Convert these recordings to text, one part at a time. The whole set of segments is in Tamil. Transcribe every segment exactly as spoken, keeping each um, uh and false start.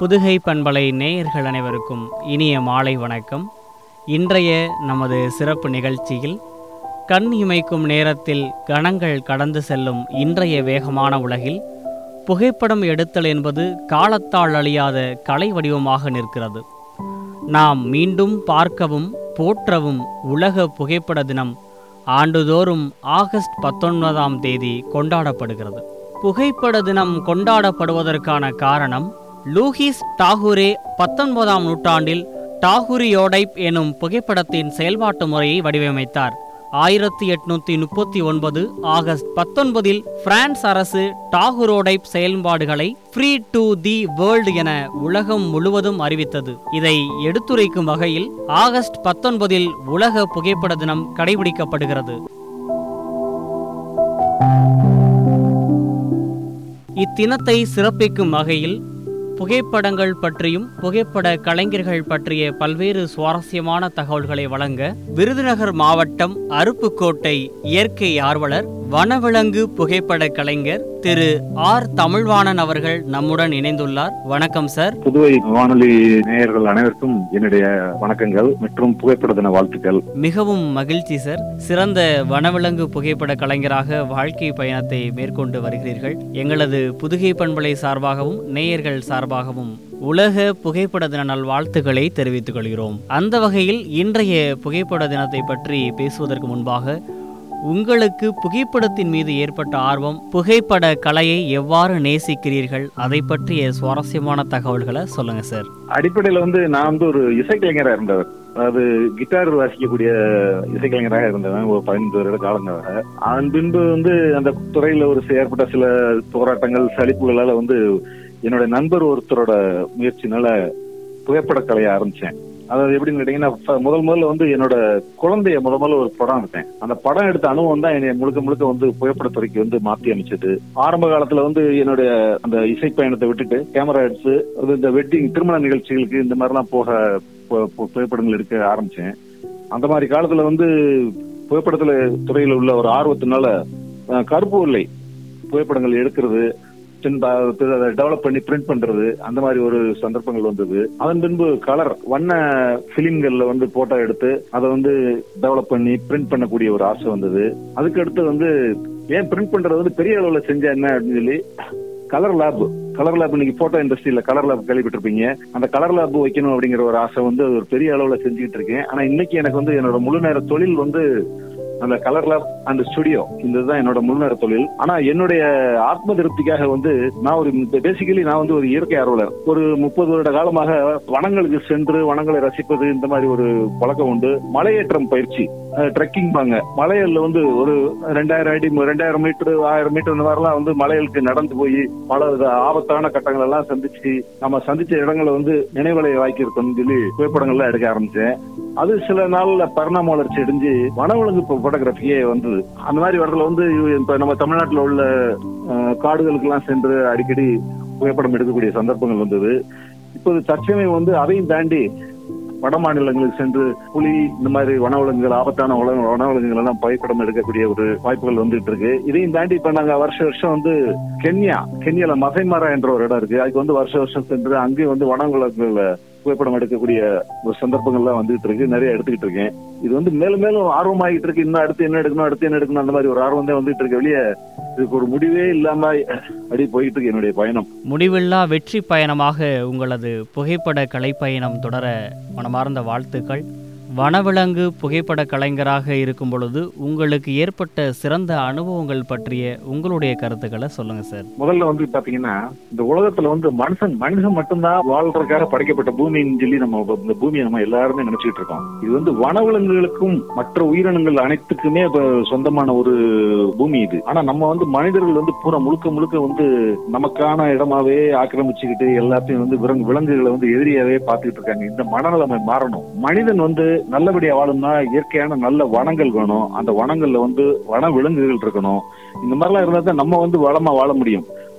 புதுகை பண்பலை நேயர்கள் அனைவருக்கும் இனிய மாலை வணக்கம். இன்றைய நமது சிறப்பு நிகழ்ச்சியில் கண் இமைக்கும் நேரத்தில் கணங்கள் கடந்து செல்லும் இன்றைய வேகமான உலகில் புகைப்படம் எடுத்தல் என்பது காலத்தால் அழியாத கலை வடிவமாக நிற்கிறது. நாம் மீண்டும் பார்க்கவும் போற்றவும் உலக புகைப்பட தினம் ஆண்டுதோறும் ஆகஸ்ட் பத்தொன்பதாம் தேதி கொண்டாடப்படுகிறது. புகைப்பட தினம் கொண்டாடப்படுவதற்கான காரணம், லூயிஸ் டாகூரே பத்தொன்பதாம் நூற்றாண்டில் டாகூரியோடைப் எனும் புகைப்படத்தின் செயல்பாட்டு முறையை வடிவமைத்தார். ஆயிரத்தி எட்நூத்தி முப்பத்தி ஒன்பது ஆகஸ்ட் பத்தொன்பதில் பிரான்ஸ் அரசு டாகூரோடைப் செயல்பாடுகளை ஃப்ரீ டு தி வேர்ல்டு என உலகம் முழுவதும் அறிவித்தது. இதை எடுத்துரைக்கும் வகையில் ஆகஸ்ட் பத்தொன்பதில் உலக புகைப்பட தினம் கடைபிடிக்கப்படுகிறது. இத்தினத்தை சிறப்பிக்கும் வகையில் புகைப்படங்கள் பற்றியும் புகைப்பட கலைஞர்கள் பற்றிய பல்வேறு சுவாரஸ்யமான தகவல்களை வழங்க விருதுநகர் மாவட்டம் அருப்புக்கோட்டை இயற்கை ஆர்வலர் வனவிலங்கு புகைப்பட கலைஞர் திரு ஆர் தமிழ்வாணன் அவர்கள் நம்முடன் இணைந்துள்ளார். வணக்கம் சார். புதுவை வானொலி நேயர்கள் அனைவருக்கும் என்னுடைய வணக்கங்கள் மற்றும் புகைப்பட தின வாழ்த்துக்கள். மிகவும் மகிழ்ச்சி சார். சிறந்த வனவிலங்கு புகைப்பட கலைஞராக வாழ்க்கை பயணத்தை மேற்கொண்டு வருகிறீர்கள். எங்களது புதுகை பண்பலை சார்பாகவும் நேயர்கள் சார்பாகவும் உலக புகைப்பட தின நல் வாழ்த்துக்களை தெரிவித்துக் கொள்கிறோம். அந்த வகையில் இன்றைய புகைப்பட தினத்தை பற்றி பேசுவதற்கு முன்பாக, உங்களுக்கு புகைப்படத்தின் மீது ஏற்பட்ட ஆர்வம், புகைப்பட கலையை எவ்வாறு நேசிக்கிறீர்கள், அதை பற்றிய சுவாரஸ்யமான தகவல்களை சொல்லுங்க சார். அடிப்படையில வந்து நான் வந்து ஒரு இசைக்கலைஞராக இருந்தவர். அதாவது கிட்டார் வாசிக்கக்கூடிய இசைக்கலைஞராக இருந்தவன் ஒரு பதினைந்து வருட காலங்களாக. அதன் பின்பு வந்து அந்த துறையில ஒரு ஏற்பட்ட சில போராட்டங்கள் சலிப்புகளால வந்து என்னோட நண்பர் ஒருத்தரோட முயற்சினால புகைப்பட கலையை ஆரம்பிச்சேன். அதாவது எப்படின்னு கேட்டீங்கன்னா, முதல் முதல்ல வந்து என்னோட குழந்தைய முத முதல்ல ஒரு படம் எடுத்தேன். அந்த படம் எடுத்த அனுபவம் தான் என்னை முழுக்க முழுக்க வந்து புகைப்படத்துறைக்கு வந்து மாற்றி அமைச்சது. ஆரம்ப காலத்துல வந்து என்னுடைய அந்த இசை பயணத்தை விட்டுட்டு கேமரா எடுத்து இந்த வெட்டிங் திருமண நிகழ்ச்சிகளுக்கு இந்த மாதிரிலாம் போக புகைப்படங்கள் எடுக்க ஆரம்பிச்சேன். அந்த மாதிரி காலத்துல வந்து புகைப்படத்துல துறையில உள்ள ஒரு ஆர்வத்தினால கருப்பு வெள்ளை புகைப்படங்கள் எடுக்கிறது, டெவலப் பண்ணி பிரிண்ட் பண்றது, அந்த மாதிரி ஒரு சந்தர்ப்பங்கள் வந்தது. அதன் பின்பு கலர் வண்ண பிலிம்கள்ல வந்து போட்டோ எடுத்து அதை வந்து டெவலப் பண்ணி பிரிண்ட் பண்ணக்கூடிய ஒரு ஆசை வந்தது. அதுக்கு அடுத்து வந்து ஏன் பிரிண்ட் பண்றது வந்து பெரிய அளவுல செஞ்சா என்ன அப்படின்னு சொல்லி கலர் லேப் கலர் லேப் இன்னைக்கு போட்டோ இண்டஸ்ட்ரியில கலர் லேப் கேள்விப்பட்டிருப்பீங்க. அந்த கலர் லேப் வைக்கணும் அப்படிங்கிற ஒரு ஆசை வந்து ஒரு பெரிய அளவுல செஞ்சுக்கிட்டு இருக்கேன். ஆனா இன்னைக்கு எனக்கு வந்து என்னோட முழு நேர தொழில் வந்து அந்த கலர் லேப் அண்ட் ஸ்டுடியோ, இதுதான் என்னோட முழுநேர தொழில். ஆனா என்னுடைய ஆத்ம திருப்திக்காக வந்து நான் ஒரு பேசிக்கலி நான் வந்து ஒரு இயற்கை ஆர்வலர். ஒரு முப்பது வருட காலமாக வனங்களுக்கு சென்று வனங்களை ரசிப்பது, இந்த மாதிரி ஒரு பழக்கம் உண்டு. மலையேற்றம் பயிற்சி, ட்ரெக்கிங் பாங்க, மலையல்ல வந்து ஒரு ரெண்டாயிரம் அடி ரெண்டாயிரம் மீட்டர் ஆயிரம் மீட்டர் இந்த மாதிரிலாம் வந்து மலைகளுக்கு நடந்து போய் பல ஆபத்தான கட்டங்கள் எல்லாம் சந்திச்சு நம்ம சந்திச்ச இடங்களை வந்து நினைவலை வாய்க்கிருக்கோம்னு சொல்லி புகைப்படங்கள்லாம் எடுக்க ஆரம்பிச்சேன். அது சில நாள்ல பரிணாம வளர்ச்சி அடைஞ்சு வனவிலங்கு போட்டோகிராஃபியே வந்தது. அந்த மாதிரி இடத்துல வந்து இப்ப நம்ம தமிழ்நாட்டில் உள்ள காடுகளுக்கு எல்லாம் சென்று அடிக்கடி புகைப்படம் எடுக்கக்கூடிய சந்தர்ப்பங்கள் வந்தது. இப்போது தற்சமயம் வந்து அதையும் தாண்டி வட மாநிலங்களுக்கு சென்று புலி, இந்த மாதிரி வனவிலங்குகள், ஆபத்தான வனவிலங்குகள் எல்லாம் புகைப்படம் எடுக்கக்கூடிய ஒரு வாய்ப்புகள் வந்துட்டு இருக்கு. இதையும் தாண்டி இப்ப நாங்க வருஷ வருஷம் வந்து கென்யா கென்யால மசைமாரா என்ற ஒரு இடம் இருக்கு. அதுக்கு வந்து வருஷ வருஷம் சென்று அங்கேயும் வந்து வனவிலங்குகள் புகைப்படம் எடுக்கக்கூடிய ஒரு சந்தர்ப்பங்கள்லாம் வந்துகிட்டு இருக்கு. நிறைய எடுத்துக்கிட்டு இருக்கேன். இது வந்து மேலும் மேலும் ஆர்வமாகிட்டு இருக்கு. இன்னும் அடுத்து என்ன எடுக்கணும் அடுத்து என்ன எடுக்கணும் அந்த மாதிரி ஒரு ஆர்வம் தான் வந்துட்டு இருக்கு. வெளியே இதுக்கு ஒரு முடிவே இல்லாம அடி போயிட்டு இருக்கு என்னுடைய பயணம். முடிவில்லா வெற்றி பயணமாக உங்களது புகைப்பட கலை பயணம் தொடர மனமார்ந்த வாழ்த்துக்கள். வனவிலங்கு புகைப்பட கலைஞராக இருக்கும் பொழுது உங்களுக்கு ஏற்பட்ட சிறந்த அனுபவங்கள் பற்றிய உங்களுடைய கருத்துக்களை சொல்லுங்க சார். முதல்ல வந்து பாத்தீங்கன்னா, இந்த உலகத்துல வந்து மனுஷன் மனுஷன் மட்டும்தான் வாழ்றதுக்காக படைக்கப்பட்ட பூமின்னு சொல்லி நம்ம இந்த பூமியை நம்ம எல்லாருமே நினைச்சுட்டு இருக்கோம். இது வந்து வனவிலங்குகளுக்கும் மற்ற உயிரினங்கள் அனைத்துக்குமே சொந்தமான ஒரு பூமி இது. ஆனா நம்ம வந்து மனிதர்கள் வந்து பூரா முழுக்க முழுக்க வந்து நமக்கான இடமாவே ஆக்கிரமிச்சுக்கிட்டு எல்லாத்தையும் வந்து விலங்குகளை வந்து எதிரியாவே பார்த்துக்கிட்டு இருக்காங்க. இந்த மனநிலைமை மாறணும். மனிதன் வந்து நல்லபடியா வாழணும்னா இயற்கையான நல்ல வனங்கள் வேணும். அந்த வனங்கள்ல வந்து வன விலங்குகள் இருக்கணும். இந்த மாதிரிலாம் இருந்தா தான் நம்ம வந்து வளமா வாழ முடியும்.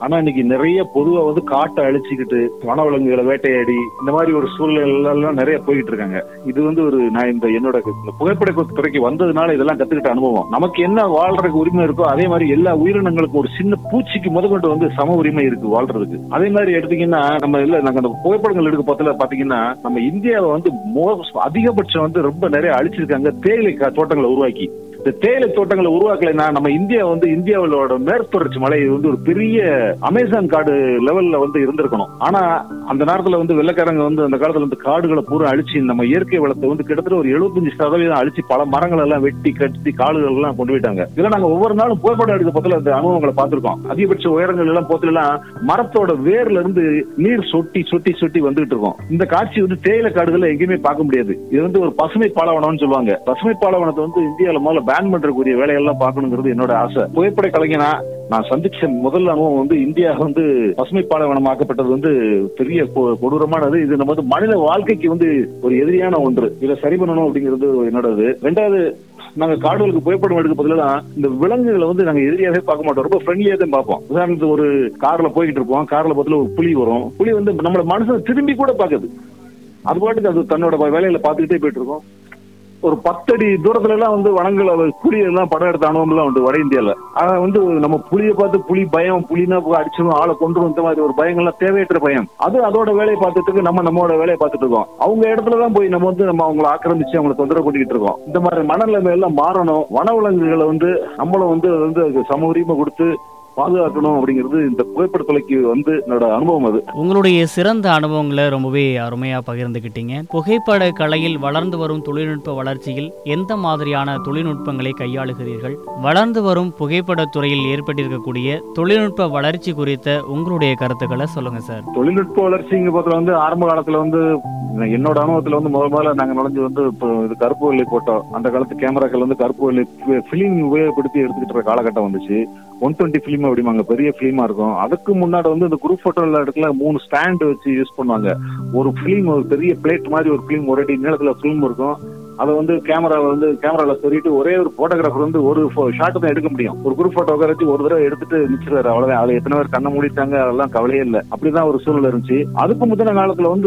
ஆனா இன்னைக்கு நிறைய பொதுவா வந்து காட்டை அழிச்சுக்கிட்டு வனவிலங்குகளை வேட்டையாடி இந்த மாதிரி ஒரு சூழ்நிலை எல்லாம் நிறைய போயிட்டு இருக்காங்க. இது வந்து ஒரு நான் இந்த என்னோட புகைப்பட துறைக்கு வந்ததுனால இதெல்லாம் கத்துக்கிட்ட அனுபவம். நமக்கு என்ன வாழ்றதுக்கு உரிமை இருக்கோ அதே மாதிரி எல்லா உயிரினங்களுக்கும் ஒரு சின்ன பூச்சிக்கு முதற்கொண்டு வந்து சம உரிமை இருக்கு வாழ்றதுக்கு. அதே மாதிரி எடுத்தீங்கன்னா நம்ம இல்ல நாங்க அந்த புகைப்படங்கள் எடுக்க பத்தில பாத்தீங்கன்னா நம்ம இந்தியாவை வந்து அதிகபட்சம் வந்து ரொம்ப நிறைய அழிச்சிருக்காங்க தேயிலை தோட்டங்களை உருவாக்கி. இந்த தேயிலை தோட்டங்களை உருவாக்கலைன்னா நம்ம இந்தியா வந்து இந்தியாவோட மேற்குத்தொடர்ச்சி மலை வந்து ஒரு பெரிய அமேசான் காடு லெவல்ல வந்து இருந்திருக்கணும். ஆனா அந்த நேரத்துல வந்து வெள்ளக்காரங்க வந்து அந்த காலத்துல வந்து காடுகளை பூரா அழிச்சு நம்ம இயற்கை வளத்தை வந்து கிட்டத்தட்ட ஒரு எழுபத்தஞ்சு சதவீதம் அழிச்சு பல மரங்கள் எல்லாம் வெட்டி கட்டி காடுகள் எல்லாம் கொண்டு போயிட்டாங்க. இதெல்லாம் நாங்க ஒவ்வொரு நாளும் புகைப்படம் எடுக்க பத்தில அந்த அனுபவங்களை பார்த்திருக்கோம். அதிகபட்ச உயரங்கள் எல்லாம் போத்துல எல்லாம் மரத்தோட வேர்ல இருந்து நீர் சொட்டி சொட்டி சொட்டி வந்துட்டு இருக்கோம். இந்த காட்சி வந்து தேயிலை காடுகளை எங்கேயுமே பார்க்க முடியாது. இது வந்து ஒரு பசுமை பாலைவனம்னு சொல்லுவாங்க. பசுமை பாலைவனத்தை வந்து இந்தியாவில முதல்ல பேன் பண்றக்கூடிய வேலையெல்லாம் பார்க்கணுங்கிறது என்னோட ஆசை. புகைப்பட கலைஞனா நான் சந்திச்ச முதல் அனுபவம் வந்து இந்தியா வந்து பசுமை பாலைவனமாக்கப்பட்டது வந்து பெரிய கொடூரமானது. இது நம்ம வந்து மனித வாழ்க்கைக்கு வந்து ஒரு எதிரியான ஒன்று. இதை சரி பண்ணணும் அப்படிங்கிறது என்னோடது. ரெண்டாவது, நாங்க காடுகளுக்கு புகைப்படம் எடுக்க பதிலா இந்த விலங்குகளை வந்து நாங்க எதிரியாவே பார்க்க மாட்டோம், ரொம்ப ஃப்ரெண்ட்லியா தான் பார்ப்போம். உதாரணத்துக்கு ஒரு கார்ல போய்கிட்டு இருப்போம், கார்ல பத்தில ஒரு புலி வரும். புலி வந்து நம்மள மனுஷன் திரும்பி கூட பார்க்குது, அது பாட்டுக்கு அது தன்னோட வேலையில பார்த்துக்கிட்டே போயிட்டு இருக்கோம். ஒரு பத்தடி தூரத்துல எல்லாம் வந்து வனங்களை புலியை எல்லாம் படம் எடுத்த அனுபவம் எல்லாம் உண்டு வட இந்தியால. ஆனா வந்து நம்ம புலியை பார்த்து புலி பயம், புலினா அடிச்சிடும், ஆளை கொண்டு இந்த மாதிரி ஒரு பயங்கள்லாம் தேவையற்ற பயம். அது அதோட வேலையை பார்த்துட்டு நம்ம நம்மளோட வேலையை பார்த்துட்டு இருக்கோம். அவங்க இடத்துலதான் போய் நம்ம வந்து நம்ம அவங்களை ஆக்கிரமிச்சு அவங்களை தொந்தரவு பண்ணிக்கிட்டு இருக்கோம். இந்த மாதிரி மனநிலைமை எல்லாம் மாறணும். வனவிலங்குகளை வந்து நம்மளும் வந்து வந்து சம உரிமை கொடுத்து பாதுகாக்கணும் அப்படிங்கிறது இந்த புகைப்பட தொலைக்கு வந்து என்னோட அனுபவம். அது உங்களுடைய சிறந்த அனுபவங்களை ரொம்பவே அருமையா பகிர்ந்துகிட்டீங்க. புகைப்பட கலையில் வளர்ந்து வரும் தொழில்நுட்ப வளர்ச்சியில் எந்த மாதிரியான தொழில்நுட்பங்களை கையாளுகிறீர்கள்? வளர்ந்து வரும் புகைப்பட துறையில் ஏற்பட்டிருக்கக்கூடிய தொழில்நுட்ப வளர்ச்சி குறித்த உங்களுடைய கருத்துக்களை சொல்லுங்க சார். தொழில்நுட்ப வளர்ச்சிங்க பத்தில வந்து ஆரம்ப காலத்துல வந்து என்னோட அனுபவத்துல வந்து முதல் முதல்ல நாங்க நுழைஞ்சு வந்து இது கருப்பு வெள்ளை போட்டோம். அந்த காலத்து கேமராக்கள் வந்து கருப்பு வெள்ளை பிலிம் உபயோகப்படுத்தி எடுத்துக்கிட்டு காலகட்டம் வந்துச்சு. ஒன் டுவெண்ட்டி பிலிம் அப்படிமாங்க, பெரிய பிலிமா இருக்கும். அதுக்கு முன்னாடி வந்து இந்த குரூப் போட்டோ இடத்துல மூணு ஸ்டாண்ட் வச்சு யூஸ் பண்ணுவாங்க. ஒரு பிலிம், ஒரு பெரிய பிளேட் மாதிரி ஒரு பிலிம், ஒரு அடி நீளத்துல பிலிம் இருக்கும். அதை வந்து கேமரா வந்து கேமரால சொல்லிட்டு ஒரே ஒரு போட்டோகிராஃபர் வந்து ஒரு ஷாட் தான் எடுக்க முடியும். ஒரு குரூப் போட்டோ வச்சு ஒரு தடவை எடுத்துட்டு நிச்சிருவாரு, அவ்வளவுதான். அதுல எத்தனை பேர் கண்ணை மூடிட்டாங்க அதெல்லாம் கவலையே இல்லை. அப்படிதான் ஒரு சூழ்நிலை இருந்துச்சு. அதுக்கு முந்தின காலத்துல வந்து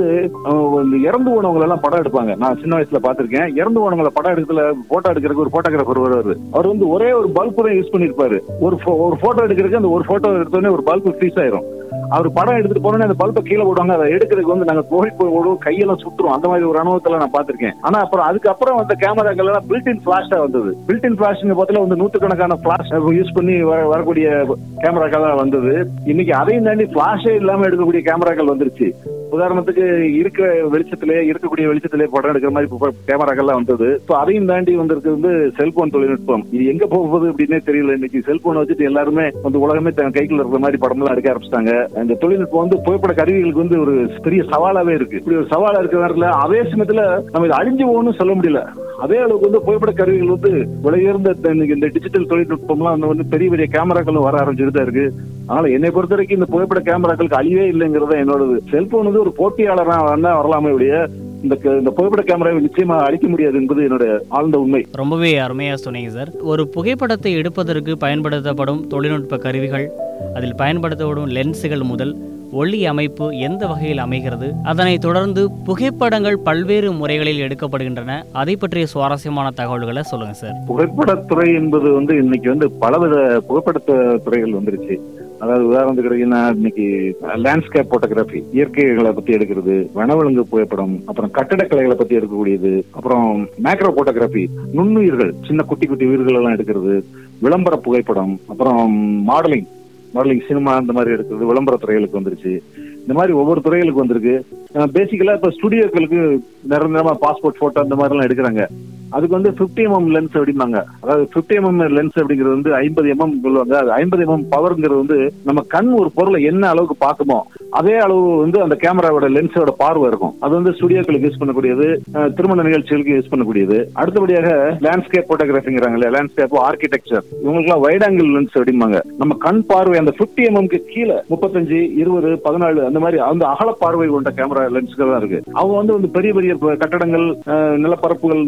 இறந்து போனவங்க எல்லாம் படம் எடுப்பாங்க. நான் சின்ன வயசுல பாத்திருக்கேன். இறந்து போனவங்களை படம் எடுக்கல போட்டோ எடுக்கிறதுக்கு ஒரு போட்டோகிராஃபர் வருவாரு. அவர் வந்து ஒரே ஒரு பல்பு தான் யூஸ் பண்ணிருப்பாரு. ஒரு ஒரு போட்டோ எடுக்கிறதுக்கு அந்த ஒரு போட்டோ எடுத்தோடனே ஒரு பல்பு ஃப்ரீஸ் ஆயிரும். அவர் படம் எடுத்துட்டு போனோன்னே அந்த பல்பை கீழே போடுவாங்க. அதை எடுக்கிறதுக்கு வந்து நாங்க கோழி போடுவோம், கையெல்லாம் சுட்டுரும். அந்த மாதிரி ஒரு அனுபவத்துல நான் பாத்திருக்கேன். ஆனா அப்புறம் அதுக்கப்புறம் அந்த கேமராக்கள் எல்லாம் பில்டின் பிளாஷா வந்தது. பில்டின் பிளாஷ்ங்க பத்தில வந்து நூற்றுக்கணக்கான பிளாஷ் யூஸ் பண்ணி வரக்கூடிய கேமராக்கள் தான் வந்தது. இன்னைக்கு அதையும் தாண்டி பிளாஷே இல்லாம எடுக்கக்கூடிய கேமராக்கள் வந்துருச்சு. உதாரணத்துக்கு இருக்கிற வெளிச்சத்திலே இருக்கக்கூடிய வெளிச்சத்திலே படம் எடுக்கிற மாதிரி கேமராக்கள்லாம் வந்தது. அதையும் தாண்டி வந்திருக்கு வந்து செல்போன் தொழில்நுட்பம். இது எங்க போகுது அப்படின்னே தெரியல. இன்னைக்கு செல்போன் வச்சுட்டு எல்லாருமே வந்து உலகமே கைக்குள்ள இருக்கிற மாதிரி படம் எல்லாம் எடுக்க ஆரம்பிச்சிட்டாங்க. இந்த தொழில்நுட்பம் வந்து புகைப்பட கருவிகளுக்கு வந்து ஒரு பெரிய சவாலாவே இருக்கு. இப்படி ஒரு சவாலா இருக்கிற நேரத்துல அதே சமயத்துல நம்ம இதை அழிஞ்சு போகணும்னு சொல்ல முடியல. அதே அளவுக்கு வந்து புகைப்பட கருவிகள் வந்து விலையுயர்ந்த இந்த டிஜிட்டல் தொழில்நுட்பம் எல்லாம் வந்து பெரிய பெரிய கேமராக்களும் வர ஆரம்பிச்சுட்டு தான் இருக்கு. அதனால என்னை பொறுத்த வரைக்கும் இந்த புகைப்பட கேமராக்களுக்கு அழிவே இல்லைங்கிறத என்னோடது. செல்போன் வந்து ஒரு போட்டியாளரா வரலாமே உடைய இந்த புகைப்பட கேமராவை நிச்சயமா அழிக்க முடியாது என்பது என்னோட ஆழ்ந்த உண்மை. ரொம்பவே அருமையா சொன்னீங்க சார். ஒரு புகைப்படத்தை எடுப்பதற்கு பயன்படுத்தப்படும் தொழில்நுட்ப கருவிகள், அதில் பயன்படுத்தப்படும் லென்ஸுகள் முதல் ஒளி அமைப்பு எந்த வகையில் அமைகிறது, அதனைத் தொடர்ந்து புகைப்படங்கள் பல்வேறு முறைகளில் எடுக்கப்படுகின்றன, அதை பற்றிய சுவாரஸ்யமான தகவல்களை சொல்லுங்க சார். புகைப்படத்துறை என்பது வந்து இன்னைக்கு வந்து பலவித புகைப்பட துறைகள் வந்துருச்சு. அதாவது உதாரணத்துக்கு கிடைக்குன்னா இன்னைக்கு லேண்ட்ஸ்கேப் போட்டோகிராஃபி, இயற்கைகளை பத்தி எடுக்கிறது, வனவிலங்கு புகைப்படம், அப்புறம் கட்டடக்கலைகளை பத்தி எடுக்கக்கூடியது, அப்புறம் மேக்ரோ போட்டோகிராஃபி, நுண்ணுயிர்கள், சின்ன குட்டி குட்டி உயிர்கள் எல்லாம் எடுக்கிறது, விளம்பர புகைப்படம், அப்புறம் மாடலிங் மாடலிங் சினிமா இந்த மாதிரி எடுக்கிறது விளம்பர துறைகளுக்கு வந்துருச்சு. இந்த மாதிரி ஒவ்வொரு துறைகளுக்கு வந்திருக்கு. பேசிக்கலா இப்ப ஸ்டுடியோக்களுக்கு நிரந்தரமா பாஸ்போர்ட் போட்டோ அந்த மாதிரி எல்லாம் எடுக்கிறாங்க. அதுக்கு வந்து பிப்டி எம்எம் லென்ஸ் அப்படிம்பாங்க. அதாவது பிப்டி எம்எம் லென்ஸ் அப்படிங்கிறது வந்து ஐம்பது எம்எம் சொல்லுவாங்க. அது ஐம்பது எம்எம் பவர்ங்கிறது வந்து நம்ம கண் ஒரு பொருளை என்ன அளவுக்கு பார்க்குமோ அதே அளவு வந்து அந்த கேமராவோட லென்ஸோட பார்வை இருக்கும். அது வந்து ஸ்டுடியோக்களுக்கு யூஸ் பண்ணக்கூடியது, திருமண நிகழ்ச்சிகளுக்கு யூஸ் பண்ணக்கூடியது. அடுத்தபடியாக லேண்ட்ஸ்கேப் போட்டோகிராஃபிங்கிறாங்க இல்லையா, லேண்ட்ஸ்கேப் ஆர்கிடெக்சர், இவங்களுக்கு எல்லாம் வைட் ஆங்கிள் லென்ஸ் அப்படிம்பாங்க. நம்ம கண் பார்வை அந்த பிப்டி எம்எம்க்கு கீழே முப்பத்தஞ்சு இருபது பதினாலு அந்த மாதிரி அந்த அகல பார்வை கொண்ட கேமரா லென்ஸ்கள் தான் இருக்கு. அவங்க வந்து பெரிய பெரிய கட்டடங்கள், நிலப்பரப்புகள் இந்த மாதிரி எல்லாம்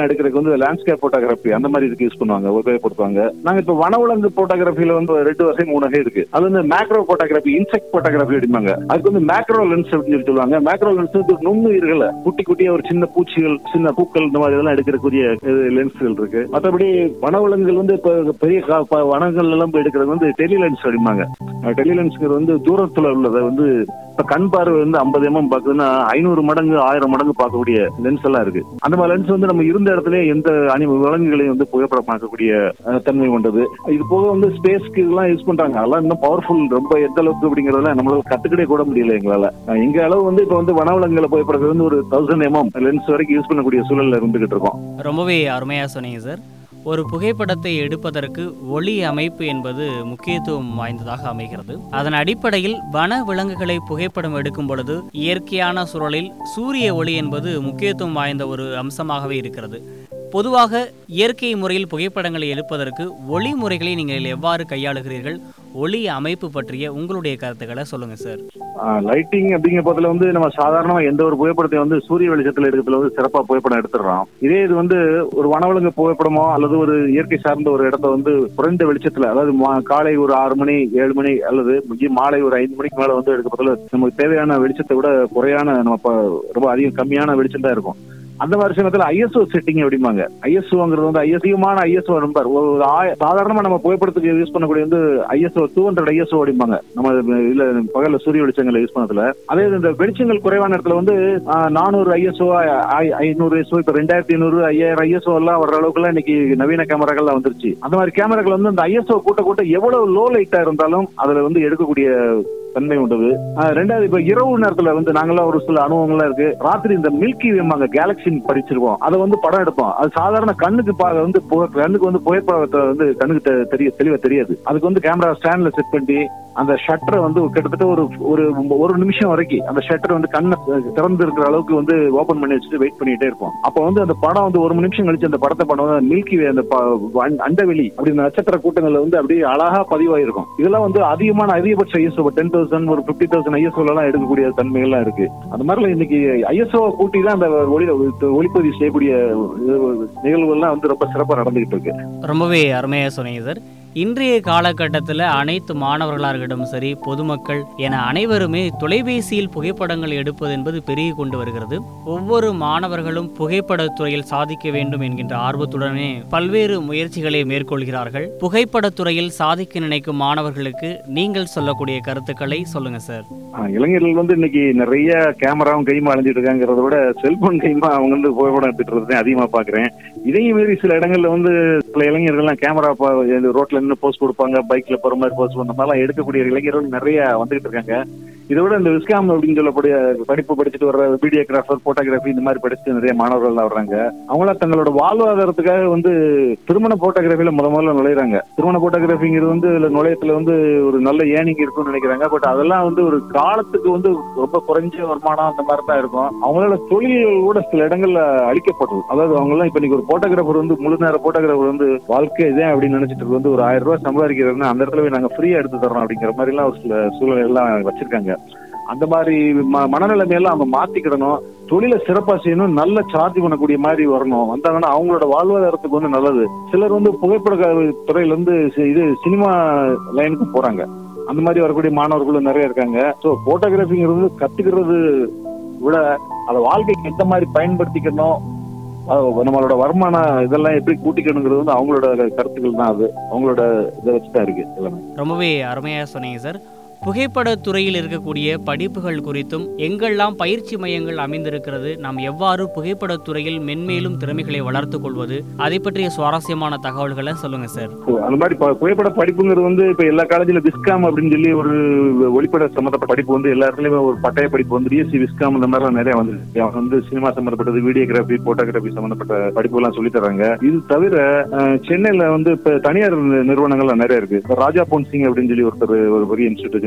எல்லாம் எடுக்கிறதுக்கு வந்து லேண்ட்ஸ்கேப் போட்டோகிராஃபி அந்த மாதிரி இதுக்கு யூஸ் பண்ணுவாங்க, உபயோகப்படுத்துவாங்க. நாங்க இப்ப வனவிலங்கு போட்டோகிராஃபில வந்து ரெண்டு வகை மூணு வகை இருக்கு. அது வந்து மேக்ரோ போட்டோகிராஃபி, இன்செக்ட் போட்டோகிராஃபி அப்படிம்பாங்க. அதுக்கு வந்து மேக்ரோ லென்ஸ் அப்படின்னு சொல்லி சொல்லுவாங்க. மேக்ரோ லென்ஸ் வந்து நுண்ணுயிர்களை, குட்டி குட்டியா ஒரு சின்ன பூச்சிகள், சின்ன பூக்கள், இந்த மாதிரி இதெல்லாம் எடுக்கக்கூடிய லென்ஸ்கள் இருக்கு. மற்றபடி வனவிலங்குகள் வந்து இப்ப பெரிய வனங்கள் எல்லாம் எடுக்கிறது வந்து டெலிலென்ஸ் அப்படிம்பாங்க. டெலிலென்ஸ்ங்கிறது வந்து தூரத்துல உள்ளதை வந்து இப்ப கண் பார்வை வந்து ஐம்பது எம்எம் பாக்குதுன்னா ஐநூறு மடங்கு ஆயிரம் மடங்கு பார்க்கக்கூடிய லென்ஸ் எல்லாம் இருக்கு. அந்த மாதிரி லென்ஸ் வந்து நம்ம இருந்த இடத்துல எந்த அணி விலங்குகளையும் வந்து புகைப்படமாக்கக்கூடிய தன்மை கொண்டது. இது போக வந்து ஸ்பேஸ்க்கு இதெல்லாம் யூஸ் பண்றாங்க. அதெல்லாம் இன்னும் பவர்ஃபுல், ரொம்ப எந்த அளவுக்கு அப்படிங்கறதெல்லாம் நம்மளால கத்துக்கிட்டே கூட முடியல எங்களால. எங்க அளவு வந்து இப்ப வந்து வனவிலங்குகளை புகைப்படத்துக்கு வந்து ஒரு தௌசண்ட் எம்எம் லென்ஸ் வரைக்கும் யூஸ் பண்ணக்கூடிய சூழல்ல இருந்துகிட்டு இருக்கோம். ரொம்பவே அருமையா சொன்னீங்க சார். ஒரு புகைப்படத்தை எடுப்பதற்கு ஒளி அமைப்பு என்பது முக்கியத்துவம் வாய்ந்ததாக அமைகிறது. அதன் அடிப்படையில் வன விலங்குகளை புகைப்படம் எடுக்கும் பொழுது இயற்கையான சூழலில் சூரிய ஒளி என்பது முக்கியத்துவம் வாய்ந்த ஒரு அம்சமாகவே இருக்கிறது. பொதுவாக இயற்கை முறையில் புகைப்படங்களை எடுப்பதற்கு ஒளி முறைகளை நீங்கள் எவ்வாறு கையாளுகிறீர்கள்? ஒளி அமைப்பு பற்றிய உங்களுடைய கருத்துக்களை சொல்லுங்க சார். லைட்டிங் அப்படிங்கிற போதுல வந்து நம்ம சாதாரணமா எந்த ஒரு புகைப்படத்தை வந்து சூரிய வெளிச்சத்துல எடுக்கிறதுல வந்து சிறப்பா புகைப்படம் எடுத்துடுறோம். இதே இது வந்து ஒரு வனவிலங்கு புகைப்படமோ அல்லது ஒரு இயற்கை சார்ந்த ஒரு இடத்த வந்து குறைந்த வெளிச்சத்துல, அதாவது காலை ஒரு ஆறு மணி ஏழு மணி அல்லது மாலை ஒரு ஐந்து மணிக்கு மேல வந்து எடுக்கிறதுல நமக்கு தேவையான வெளிச்சத்தை விட குறையான நம்ம ரொம்ப அதிகம் கம்மியான வெளிச்சம் தான் இருக்கும். அந்த மாதிரி சமயத்துல ஐஎஸ்ஓ செட்டிங் அப்படிம்பாங்க. ஐஎஸ்ஓங்கிறது வந்து ஐஎஸ்ஓமான ஐஎஸ்ஓ நம்பர் ஒரு சாதாரணமா நம்ம புகைப்படத்துக்கு யூஸ் பண்ணக்கூடிய வந்து ஐஎஸ்ஓ டூ ஹண்ட்ரட் ஐஎஸ்ஓ அப்படிம்பாங்க. நம்ம இல்ல பகல்ல சூரிய வெளிச்சங்களை யூஸ் பண்ணதுல அதே இந்த வெளிச்சங்கள் குறைவான இடத்துல வந்து நானூறு ஐஎஸ்ஓ ஐநூறு ஐஎஸ்ஓ இப்ப ரெண்டாயிரத்தி ஐநூறு ஐயாயிரம் ஐஎஸ்ஓ எல்லாம் வர்ற அளவுக்கு எல்லாம் இன்னைக்கு நவீன கேமராக்கள் வந்துருச்சு. அந்த மாதிரி கேமராக்கள் வந்து அந்த ஐஎஸ்ஓ கூட்ட கூட்ட எவ்வளவு லோ லைட்டா இருந்தாலும் அதுல வந்து எடுக்கக்கூடிய தன்மை உண்டது. ரெண்டாவது இப்ப இரவு நேரத்துல வந்து நாங்களாம் ஒரு சில அனுபவங்கள்லாம் இருக்கு. ராத்திரி இந்த மில்கி வேம்பாங்க கேலக்சி படிச்சிருக்கோம், அதை வந்து படம் எடுப்போம். அது சாதாரண கண்ணுக்கு வந்து கண்ணுக்கு வந்து புகைப்படத்தை வந்து கண்ணுக்கு தெரிய தெளிவா தெரியாது. அதுக்கு வந்து கேமரா ஸ்டாண்ட்ல செட் பண்ணி அந்த ஷட்டரை வந்து கிட்டத்தட்ட ஒரு ஒரு நிமிஷம் வரைக்கும் அந்த ஷட்டர் வந்து கண்ணை திறந்து இருக்கிற அளவுக்கு வந்து ஓபன் பண்ணி வச்சுட்டு வெயிட் பண்ணிட்டே இருப்போம். அப்ப வந்து அந்த படம் வந்து ஒரு நிமிஷம் கழிச்சு அந்த படத்தை படம் மில்கி வே, அந்த அண்டவெளி அப்படி நட்சத்திர கூட்டங்கள்ல வந்து அப்படியே அழகா பதிவாயிருக்கும். இதெல்லாம் வந்து அதிகமான அதிகபட்ச ஐஎஸ்ஓ டென் தௌசண்ட் ஒரு பிப்டி தௌசண்ட் ஐஎஸ்ஓ எல்லாம் எடுக்கக்கூடிய தன்மைகள்லாம் இருக்கு. அந்த மாதிரி இன்னைக்கு ஐஎஸ்ஓ கூட்டி தான் அந்த ஒளி ஒளிப்பதிவு செய்யக்கூடிய நிகழ்வுகள்லாம் வந்து ரொம்ப சிறப்பா நடந்துகிட்டு இருக்கு. ரொம்பவே அருமையா சொன்னீங்க சார். இன்றைய காலகட்டத்தில் அனைத்து மாணவர்களார்களிடம் சரி, பொதுமக்கள் என அனைவருமே தொலைபேசியில் புகைப்படங்கள் எடுப்பது என்பது பெருகி கொண்டு வருகிறது. ஒவ்வொரு மாணவர்களும் புகைப்படத்துறையில் சாதிக்க வேண்டும் என்கின்ற ஆர்வத்துடனே பல்வேறு முயற்சிகளை மேற்கொள்கிறார்கள். புகைப்படத்துறையில் சாதிக்க நினைக்கும் மாணவர்களுக்கு நீங்கள் சொல்லக்கூடிய கருத்துக்களை சொல்லுங்க சார். இளைஞர்கள் வந்து இன்னைக்கு நிறைய கேமராவும் கைமா அழிஞ்சிட்டு இருக்காங்கிறத விட செல்போன் கைமா அவங்க வந்து புகைப்படம் எடுத்துட்டு அதிகமா பாக்குறேன். இதையும் மீறி சில இடங்கள்ல வந்து சில இளைஞர்கள்லாம் கேமரா ரோட்ல நின்று போஸ்ட் கொடுப்பாங்க, பைக்ல போற மாதிரி போஸ்ட் பண்ண மாதிரிலாம் எடுக்கக்கூடிய இளைஞர்கள் நிறைய வந்துகிட்டு இருக்காங்க. இதை விட இந்த விஸ்காம் அப்படின்னு சொல்லக்கூடிய படிப்பு படிச்சுட்டு வர்ற வீடியோகிராஃபர், போட்டோகிராஃபி இந்த மாதிரி படிச்சுட்டு நிறைய மாணவர்கள் வர்றாங்க. அவங்கள தங்களோட வாழ்வாதாரத்துக்காக வந்து திருமண போட்டோகிராஃபில முத முதல்ல நுழையிறாங்க. திருமண போட்டோகிராஃபிங்கிறது வந்து நுழையத்துல வந்து ஒரு நல்ல ஏர்னிங் இருக்கும்னு நினைக்கிறாங்க. பட் அதெல்லாம் வந்து ஒரு காலத்துக்கு வந்து ரொம்ப குறைஞ்ச வருமானம் அந்த மாதிரி தான் இருக்கும். அவங்களால தொழில்கள் கூட சில இடங்கள்ல அழிக்கப்படுது. அதாவது அவங்க எல்லாம் இப்ப இன்னைக்கு ஒரு போட்டோகிராஃபர் வந்து முழு நேர போட்டோகிராஃபர் வந்து வாழ்க்கை இதே அப்படின்னு நினைச்சிட்டு வந்து ஒரு ஆயிரம் ரூபாய் சம்பாதிக்கிறதுனா அந்த இடத்துல போய் நாங்க ஃப்ரீயா எடுத்து தரோம் அப்படிங்கிற மாதிரி எல்லாம் ஒரு சில சூழ்நிலை எல்லாம் வச்சிருக்காங்க. அந்த மாதிரி மனநிலைமையெல்லாம் அவங்க மாத்திக்கிடணும். தொழிலை சிறப்பா செய்யணும், நல்ல சார்ஜ் பண்ணக்கூடிய மாதிரி வரணும். வந்தாங்கன்னா அவங்களோட வாழ்வாதாரத்துக்கு வந்து நல்லது. சிலர் வந்து புகைப்பட துறையில இருந்து இது சினிமா லைனுக்கு போறாங்க. அந்த மாதிரி வரக்கூடிய மாணவர்களும் நிறைய இருக்காங்க. ஸோ போட்டோகிராஃபிங்கிறது கத்துக்கிறது விட அதை வாழ்க்கைக்கு எந்த மாதிரி பயன்படுத்திக்கணும், நம்மளோட வருமான இதெல்லாம் எப்படி கூட்டிக்கணுங்கிறது வந்து அவங்களோட கருத்துக்கள் தான். அது அவங்களோட இதை வச்சுதான் இருக்கு எல்லாமே. ரொம்பவே அருமையா சொன்னீங்க சார். புகைப்பட துறையில் இருக்கக்கூடிய படிப்புகள் குறித்தும் எங்கெல்லாம் பயிற்சி மையங்கள் அமைந்திருக்கிறது, நாம் எவ்வாறு புகைப்பட துறையில் மென்மேலும் திறமைகளை வளர்த்துக் கொள்வது, அதை பற்றிய சுவாரஸ்யமான தகவல்களை சொல்லுங்க சார். அந்த மாதிரி புகைப்பட படிப்புங்கிறது வந்து இப்ப எல்லா காலேஜ்ல விஸ்காம் அப்படின்னு சொல்லி ஒரு ஒளிப்பட சம்பந்தப்பட்ட படிப்பு வந்து எல்லா இடத்துலயுமே ஒரு பட்டய படிப்பு வந்து பிஎஸ்சி விஸ்காம் இந்த மாதிரி எல்லாம் நிறைய வந்து வந்து சினிமா சம்பந்தப்பட்டது, வீடியோகிராபி, போட்டோகிராபி சம்பந்தப்பட்ட படிப்பு எல்லாம் சொல்லி தராங்க. இது தவிர சென்னையில வந்து இப்ப தனியார் நிறுவனங்கள்லாம் நிறைய இருக்கு. ராஜா போன்சிங் அப்படின்னு சொல்லி ஒருத்தர் ஒரு பெரிய இன்ஸ்டிடியூட்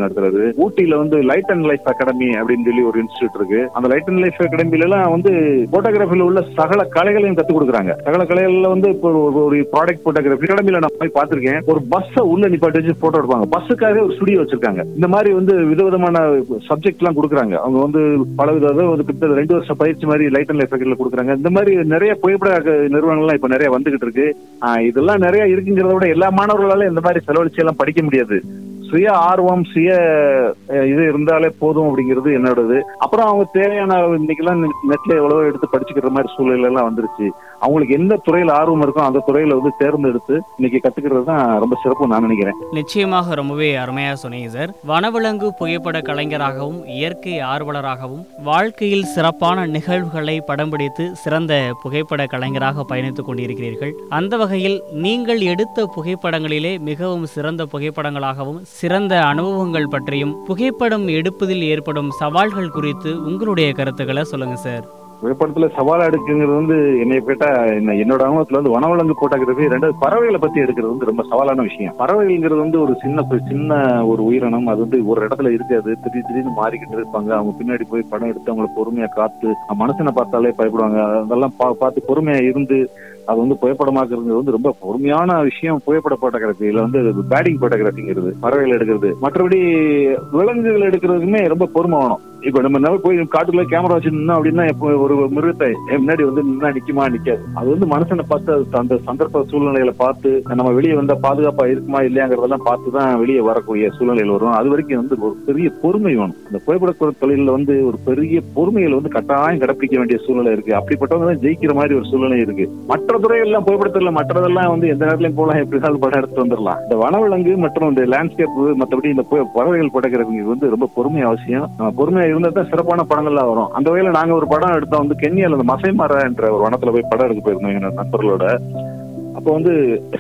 நடத்துறாரு. ஊட்டியில வந்து லைட் அண்ட் லைஃப் அகாடமி அப்படின்னு சொல்லி ஒரு இன்ஸ்டியூட் இருக்கு. அந்த லைட் அண்ட் லைஃப் அகாடமில எல்லாம் வந்து போட்டோகிராஃபில உள்ள சகல கலைகளையும் கத்துக் கொடுக்குறாங்க. சகல கலைகள்ல வந்து இப்போ ஒரு ப்ராடக்ட் போட்டோகிராஃபி அகாடமில நான் போய் பார்த்திருக்கேன். ஒரு பஸ்ஸை உள்ள நிப்பாட்டி வச்சு போட்டோ எடுப்பாங்க. பஸ்ஸுக்காக ஒரு ஸ்டுடியோ வச்சிருக்காங்க. இந்த மாதிரி வந்து விதவிதமான சப்ஜெக்ட் எல்லாம் கொடுக்குறாங்க. அவங்க வந்து பல வித ரெண்டு வருஷம் பயிற்சி மாதிரி லைட் அண்ட் லைஃப் அகாடமில கொடுக்குறாங்க. இந்த மாதிரி நிறைய புகைப்பட நிறுவனங்கள்லாம் இப்ப நிறைய வந்துகிட்டு இருக்கு. இதெல்லாம் நிறைய இருக்குங்கிறத விட எல்லா மாணவர்களால இந்த மாதிரி செலவழிச்சு எல்லாம் படிக்க முடியாது. சுய ஆர்வம் சுய இது இருந்தாலே போதும் அப்படிங்கிறது என்னோடது. அப்புறம் அவங்க தேவையான இன்னைக்கெல்லாம் நெட்ல எவ்வளவோ எடுத்து படிச்சுக்கிற மாதிரி சூழ்நிலை எல்லாம் வந்துருச்சு. அவங்களுக்கு எந்த துறையில ஆர்வம் இருக்கோ அந்த துறையில வந்து தேர்ந்தெடுத்து இன்னைக்கு கத்துக்கிறது தான் ரொம்ப சிறப்பு நான் நினைக்கிறேன். நிச்சயமாக ரொம்பவே அருமையா சொன்னீங்க சார். வனவிலங்கு புகைப்பட கலைஞராகவும் இயற்கை ஆர்வலராகவும் வாழ்க்கையில் சிறப்பான நிகழ்வுகளை படம் பிடித்து சிறந்த புகைப்பட கலைஞராக பயணித்துக் கொண்டிருக்கிறீர்கள். அந்த வகையில் நீங்கள் எடுத்த புகைப்படங்களிலே மிகவும் சிறந்த புகைப்படங்களாகவும் சிறந்த அனுபவங்கள் பற்றியும் புகைப்படம் எடுப்பதில் ஏற்படும் சவால்கள் குறித்து உங்களுடைய கருத்துக்களை சொல்லுங்க சார். புகைப்படத்துல சவால் எடுக்குங்கிறது வந்து என்னை கேட்டா என்னோட அனுபவத்துல வந்து வனவிலங்கு போட்டோகிராஃபி, ரெண்டாவது பறவைகளை பத்தி எடுக்கிறது வந்து ரொம்ப சவாலான விஷயம். பறவைங்கிறது வந்து ஒரு சின்ன சின்ன ஒரு உயிரினம். அது வந்து ஒரு இடத்துல இருக்காது, திடீர் திடீர்னு மாறிக்கிட்டு இருப்பாங்க. அவங்க பின்னாடி போய் படம் எடுத்து அவங்களை பொறுமையா காத்து மனுஷனை பார்த்தாலே பயப்படுவாங்க. அதெல்லாம் பார்த்து பொறுமையா இருந்து அது வந்து புகைப்படமாக்குறது வந்து ரொம்ப பொறுமையான விஷயம். புகைப்பட போட்டோகிராஃபி இல்ல வந்து பேட்டிங் போட்டோகிராஃபிங்கிறது, பறவைகள் எடுக்கிறது. மற்றபடி விலங்குகள் எடுக்கிறதுக்குமே ரொம்ப பொறுமை வேணும். இப்ப நம்ம போய் காட்டுக்குள்ள கேமரா வச்சிருந்தோம் அப்படின்னா ஒரு மிருகத்தை முன்னாடி வந்து நின்னா நிக்குமா நிக்காது. அது வந்து மனுஷனை பார்த்து அந்த சந்தர்ப்ப சூழ்நிலைகளை பார்த்து நம்ம வெளியே வந்தா பாதுகாப்பா இருக்குமா இல்லையாங்கிறதெல்லாம் பார்த்துதான் வெளியே வரக்கூடிய சூழ்நிலைகள் வரும். அது வரைக்கும் வந்து ஒரு பெரிய பொறுமை வேணும். இந்த புகைப்பட தொழில வந்து ஒரு பெரிய பொறுமைகளை வந்து கட்டாயம் கடைப்பிடிக்க வேண்டிய சூழ்நிலை இருக்கு. அப்படிப்பட்டவங்க தான் ஜெயிக்கிற மாதிரி ஒரு சூழ்நிலை இருக்கு. மற்ற துறையெல்லாம் புகைப்படத்துல மற்றதெல்லாம் வந்து எந்த நேரத்திலையும் போலாம், எப்படினாலும் படம் எடுத்து வந்துடலாம். இந்த வனவிலங்கு மற்றும் இந்த லேண்ட்ஸ்கேப் மற்றபடி இந்த பறவைகள் போட்டோகிராஃபி வந்து ரொம்ப பொறுமை அவசியம். பொறுமையா இருந்தா தான் சிறப்பான படங்கள்லாம் வரும். அந்த வகையில நாங்க ஒரு படம் எடுத்தோம் வந்து கென்யால இந்த மசைமாரா என்ற ஒரு வனத்துல போய் படம் எடுக்க போயிருந்தோம் எங்க நண்பர்களோட. அப்ப வந்து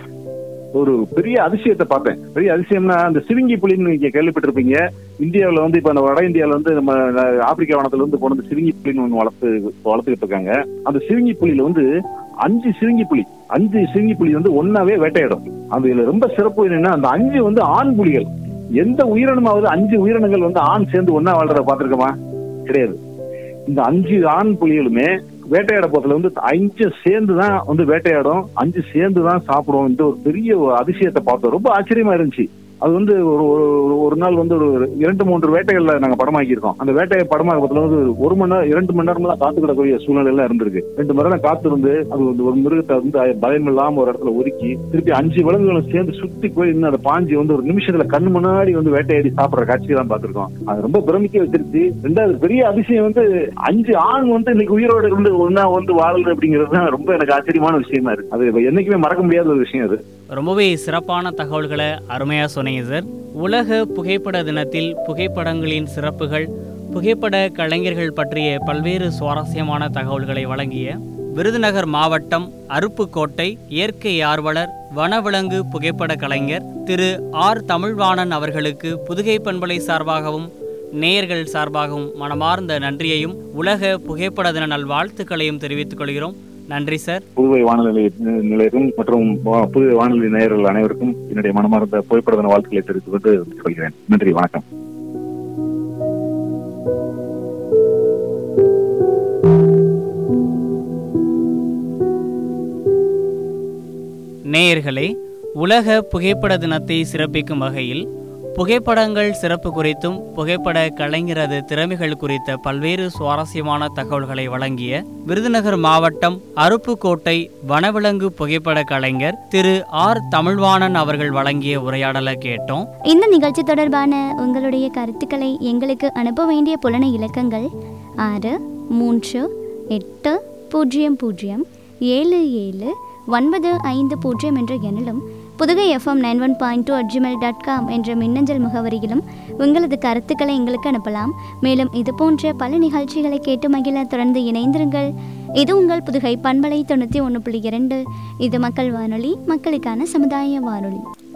ஒரு பெரிய அதிசயத்தை பார்த்தேன். பெரிய அதிசயம்னா அந்த சிவிங்கி புலின்னு நீங்க கேள்விப்பட்டிருப்பீங்க. இந்தியாவில வந்து இப்ப அந்த வட இந்தியாவில வந்து நம்ம ஆப்பிரிக்கா வனத்துல இருந்து போன சிவிங்கி புலின்னு ஒண்ணு வளர்த்து வளர்த்துக்கிட்டு இருக்காங்க. அந்த சிவிங்கி புலியில வந்து அஞ்சு சிவிங்கி புலி அஞ்சு சிவிங்கி புலி வந்து ஒன்னாவே வேட்டையிடும். அதுல ரொம்ப சிறப்பு என்னன்னா அந்த அஞ்சு வந்து ஆண் புலிகள். எந்த உயிரினமாவது அஞ்சு உயிரினங்கள் வந்து ஆண் சேர்ந்து ஒன்னா வாழ்றத பாத்துருக்கோமா? கிடையாது. இந்த அஞ்சு ஆண் புலிகளுமே வேட்டையாட போறதுல வந்து அஞ்சு சேர்ந்துதான் வந்து வேட்டையாடும், அஞ்சு சேர்ந்துதான் சாப்பிடும். இந்த ஒரு பெரிய அதிசயத்தை பார்த்தோம். ரொம்ப ஆச்சரியமா இருந்துச்சு. அது வந்து ஒரு ஒரு நாள் வந்து ஒரு இரண்டு மூன்று வேட்டைகள்ல நாங்க படமாக்கி இருக்கோம். அந்த வேட்டையை படமாக்கத்துல வந்து ஒரு மணி நேரம் இரண்டு மணி நேரம் தான் காத்து கிடக்கூடிய சூழ்நிலை எல்லாம் இருந்திருக்கு. ரெண்டு மணி நேரம் காத்து இருந்து அது ஒரு மிருகத்தை வந்து பயம் இல்லாம ஒரு இடத்துல ஒதுக்கி திருப்பி அஞ்சு விலங்குகளும் சேர்ந்து சுத்தி போய் இன்னும் அந்த பாஞ்சி வந்து ஒரு நிமிஷத்துல கண்ணு முன்னாடி வந்து வேட்டையாடி சாப்பிடுற காட்சி தான் பார்த்திருக்கோம். அது ரொம்ப பிரமிக்க வச்சிருச்சு. ரெண்டாவது பெரிய அதிசயம் வந்து அஞ்சு ஆண் வந்து இன்னைக்கு உயிரோடு இருந்து ஒன்னா வந்து வாழ்றது அப்படிங்கிறது தான் ரொம்ப எனக்கு ஆச்சரியமான விஷயமா இருக்கு. அது என்னைக்குமே மறக்க முடியாத ஒரு விஷயம். அது ரொம்பவே சிறப்பான தகவல்களை அருமையா சொன்னீங்க சார். உலக புகைப்பட தினத்தில் புகைப்படங்களின் சிறப்புகள், புகைப்பட கலைஞர்கள் பற்றிய பல்வேறு சுவாரஸ்யமான தகவல்களை வழங்கிய விருதுநகர் மாவட்டம் அருப்புக்கோட்டை இயற்கை ஆர்வலர் வனவிலங்கு புகைப்பட கலைஞர் திரு ஆர் தமிழ்வாணன் அவர்களுக்கு புதுகை பண்பலை சார்பாகவும் நேயர்கள் சார்பாகவும் மனமார்ந்த நன்றியையும் உலக புகைப்பட தின நல்வாழ்த்துக்களையும் தெரிவித்துக் கொள்கிறோம். நன்றி சார். புதுவை வானொலி நிலையம் மற்றும் புதுவை வானொலி நேயர்கள் அனைவருக்கும் என்னுடைய மனமார்ந்த புகைப்பட தின வாழ்த்துக்களை தெரிவித்துக் கொண்டு கொள்கிறேன். நன்றி, வணக்கம். நேயர்களே, உலக புகைப்பட தினத்தை சிறப்பிக்கும் வகையில் புகைப்படங்கள் சிறப்பு குறித்தும் புகைப்பட கலைஞரது திறமைகள் குறித்த பல்வேறு சுவாரஸ்யமான தகவல்களை வழங்கிய விருதுநகர் மாவட்டம் அருப்புக்கோட்டை வனவிலங்கு புகைப்பட கலைஞர் திரு ஆர் தமிழ்வாணன் அவர்கள் வழங்கிய உரையாடலை கேட்டோம். இந்த நிகழ்ச்சி தொடர்பான உங்களுடைய கருத்துக்களை எங்களுக்கு அனுப்ப வேண்டிய புலன இலக்கங்கள் ஆறு மூன்று எட்டு பூஜ்ஜியம் பூஜ்ஜியம் ஏழு ஏழு ஒன்பது ஐந்து பூஜ்ஜியம் என்ற எண்ணிலும் Pudugai FM nine one point two at Gmail dot com என்ற மின்னஞ்சல் முகவரியிலும் உங்களது கருத்துக்களை எங்களுக்கு அனுப்பலாம். மேலும் இது போன்ற பல நிகழ்ச்சிகளை கேட்டு மகிழ தொடர்ந்து இணைந்திருங்கள். இது உங்கள் புதுகை பண்பலை தொண்ணூற்றி ஒன்று புள்ளி இரண்டு. இது மக்கள் வானொலி, மக்களுக்கான சமுதாய வானொலி.